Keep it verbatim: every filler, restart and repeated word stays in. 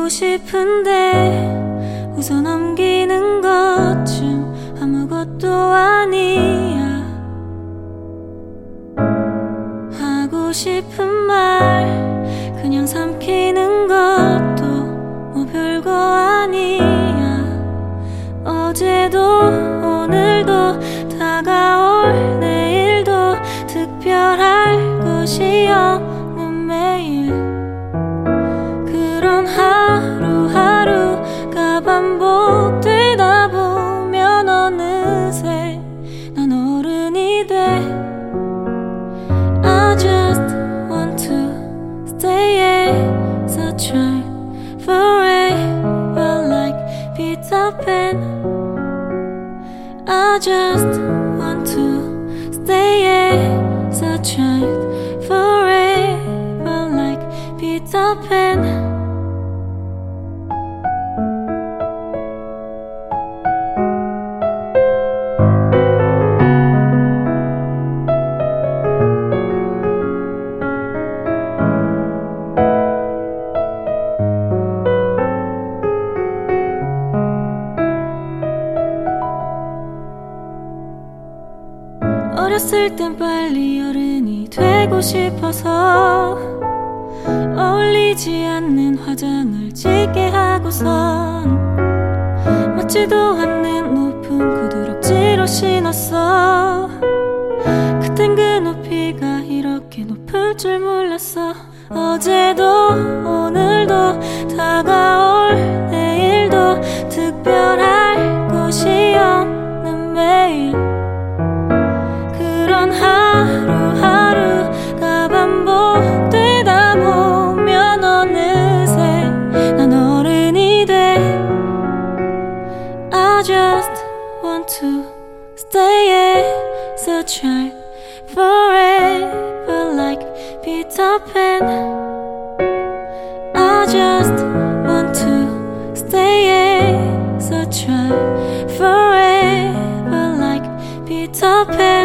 싶은데 웃어넘기는 것쯤 아무것도 아니야. 하고 싶은 말 그냥 삼키는 것도 뭐 별거 아니야. 어제도 오늘도 다가올 내일도 특별할 것이 없는 매일, 그런 하루하루가 반복되다 보면 어느새 난 어른이 돼. I just want to stay as a child forever like Peter Pan. I just want to stay as a child forever like Peter Pan. 어렸을 땐 빨리 어른이 되고 싶어서 어울리지 않는 화장을 짓게 하고선 맞지도 않는 높은 구두락지로 신었어. 그땐 그 높이가 이렇게 높을 줄 몰랐어. 어제도 오늘도 다가올 내일도 특별할 것이 없는 매일, 그런 하루하루가 반복되다 보면 어느새 난 어른이 돼. I just want to stay as a child forever like Peter Pan. I just want to stay as a child forever like Peter Pan.